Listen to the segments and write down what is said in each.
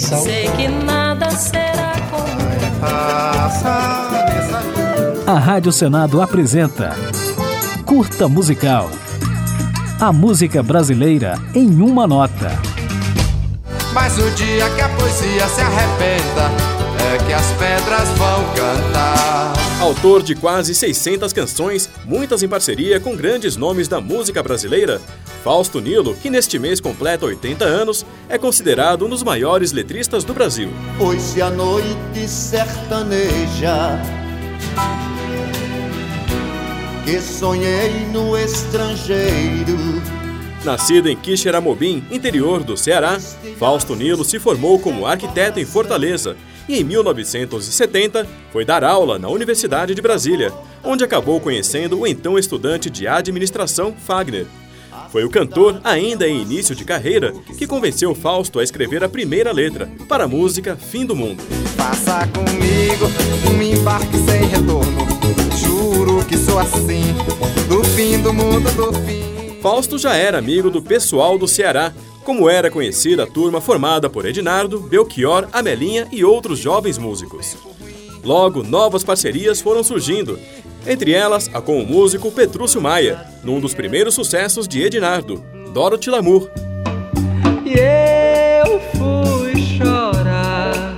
coração. Sei que nada será como A Rádio Senado apresenta Curta Musical. A música brasileira em uma nota. Mas o dia que a poesia se arrebenta é que as pedras vão cantar. Autor de quase 600 canções, muitas em parceria com grandes nomes da música brasileira, Fausto Nilo, que neste mês completa 80 anos, é considerado um dos maiores letristas do Brasil. Foi-se a noite sertaneja que sonhei no estrangeiro. Nascido em Quixeramobim, interior do Ceará, Fausto Nilo se formou como arquiteto em Fortaleza e em 1970 foi dar aula na Universidade de Brasília, onde acabou conhecendo o então estudante de administração Fagner. Foi o cantor, ainda em início de carreira, que convenceu Fausto a escrever a primeira letra para a música Fim do Mundo. Faça comigo um embarque sem retorno, juro que sou assim, do fim do mundo, do fim. Fausto já era amigo do pessoal do Ceará, como era conhecida a turma formada por Ednardo, Belchior, Amelinha e outros jovens músicos. Logo, novas parcerias foram surgindo, entre elas a com o músico Petrúcio Maia, num dos primeiros sucessos de Ednardo, Dorothy Lamour. E eu fui chorar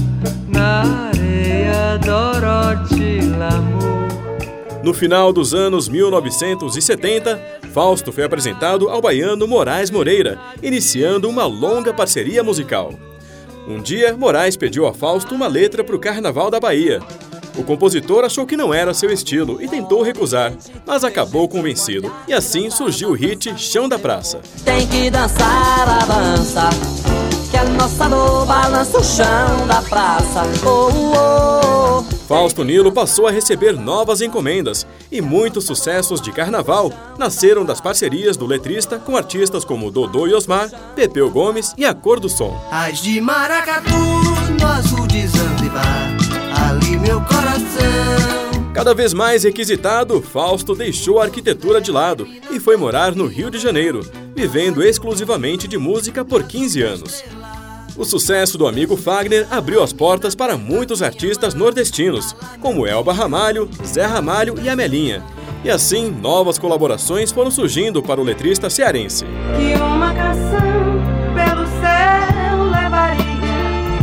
na areia, Dorothy Lamour. No final dos anos 1970, Fausto foi apresentado ao baiano Moraes Moreira, iniciando uma longa parceria musical. Um dia, Moraes pediu a Fausto uma letra para o Carnaval da Bahia. O compositor achou que não era seu estilo e tentou recusar, mas acabou convencido. E assim surgiu o hit Chão da Praça. tem que dançar a dança, que a nossa dor balança o chão da praça. Oh, oh, oh. Fausto Nilo passou a receber novas encomendas e muitos sucessos de carnaval nasceram das parcerias do letrista com artistas como Dodô e Osmar, Pepeu Gomes e A Cor do Som. As de maracatu no azul de Zanzibar, ali meu coração. Cada vez mais requisitado, Fausto deixou a arquitetura de lado e foi morar no Rio de Janeiro, vivendo exclusivamente de música por 15 anos. O sucesso do amigo Fagner abriu as portas para muitos artistas nordestinos, como Elba Ramalho, Zé Ramalho e Amelinha. E assim, novas colaborações foram surgindo para o letrista cearense. Que uma canção pelo céu levaria,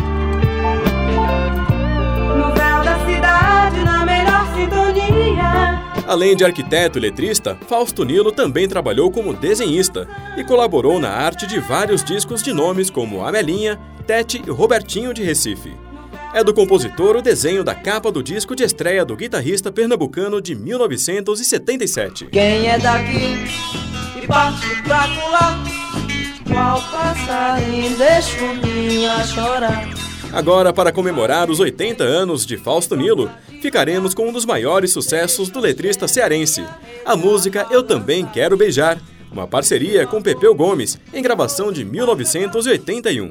no véu da cidade, na melhor sintonia. Além de arquiteto e letrista, Fausto Nilo também trabalhou como desenhista e colaborou na arte de vários discos de nomes como Amelinha, Tete e Robertinho de Recife. É do compositor o desenho da capa do disco de estreia do guitarrista pernambucano de 1977. Quem é daqui e parte pra colar, qual passarinho deixa o ninho a chorar. Agora, para comemorar os 80 anos de Fausto Nilo, ficaremos com um dos maiores sucessos do letrista cearense, a música Eu Também Quero Beijar, uma parceria com Pepeu Gomes, em gravação de 1981.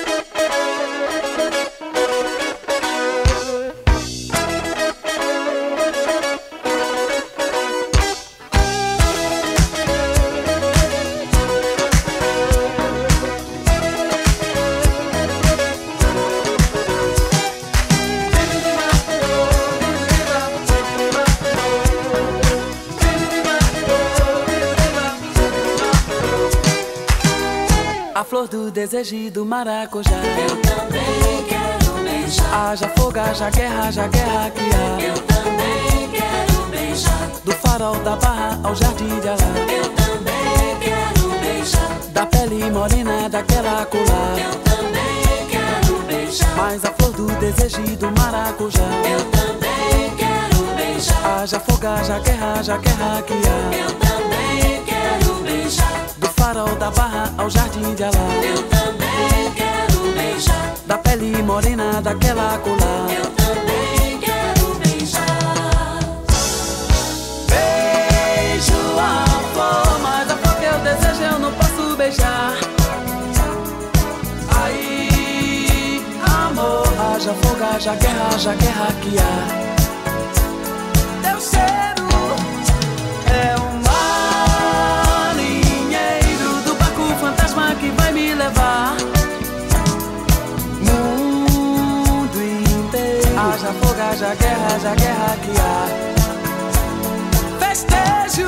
A flor do desejo do maracujá. Eu também quero beijar. Haja fogo, haja guerra que há. Eu também quero beijar. Do farol da Barra ao jardim de Alá. Eu também quero beijar. Da pele morena daquela colar. Eu também quero beijar. Mas a flor do desejo do maracujá. Eu também quero beijar. Haja fogo, haja guerra que há. Eu também quero beijar. Do farol da Barra ao jardim de Alá. Eu também quero beijar. Da pele morena daquela colar. Eu também quero beijar. Beijo a flor, mas a flor que eu desejo eu não posso beijar. Aí, amor, haja fogo, haja guerra que há. Teu cheiro é um marinheiro do barco fantasma que vai me levar. haja guerra que há. Festejo.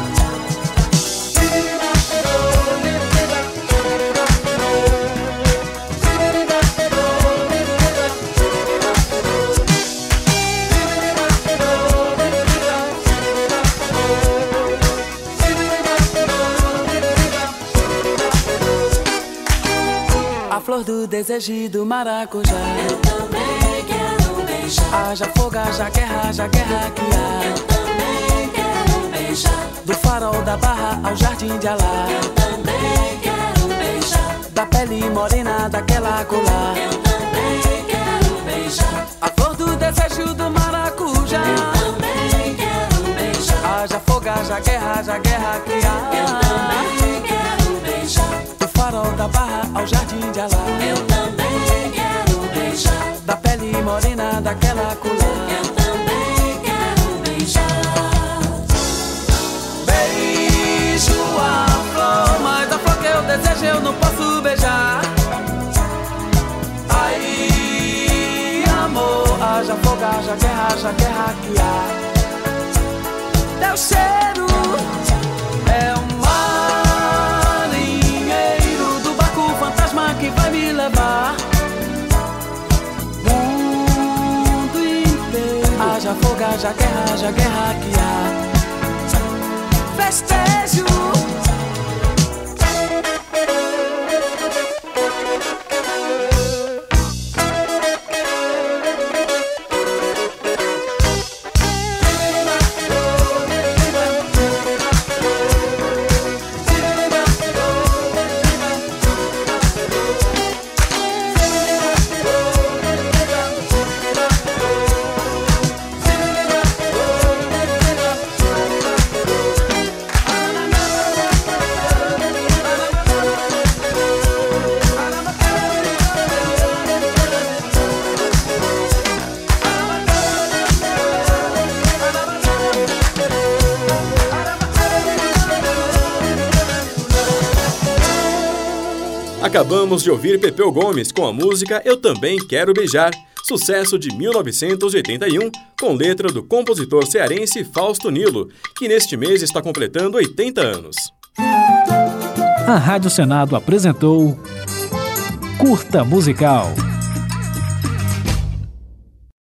A flor do desejo e do maracujá. Eu também quero beijar. Haja fogo, haja guerra que há. Eu também quero beijar. Do farol da Barra ao Jardim de Alá. Eu também quero beijar. Da pele morena daquela colar. Eu também quero beijar. A flor do desejo do maracujá. Eu também quero beijar. Haja fogo, haja guerra que há. Eu também quero beijar. Do farol da Barra ao Jardim de Alá. Eu também quero beijar. Da pele morena daquela colar. Eu também quero beijar. Beijo a flor, mas a flor que eu desejo eu não posso beijar. Ai, amor, haja fogo, haja guerra que há. Teu cheiro é um marinheiro do barco fantasma que vai me levar. Mundo inteiro. Haja fogo, haja guerra que há. Festejo. Acabamos de ouvir Pepeu Gomes com a música Eu Também Quero Beijar, sucesso de 1981, com letra do compositor cearense Fausto Nilo, que neste mês está completando 80 anos. A Rádio Senado apresentou Curta Musical.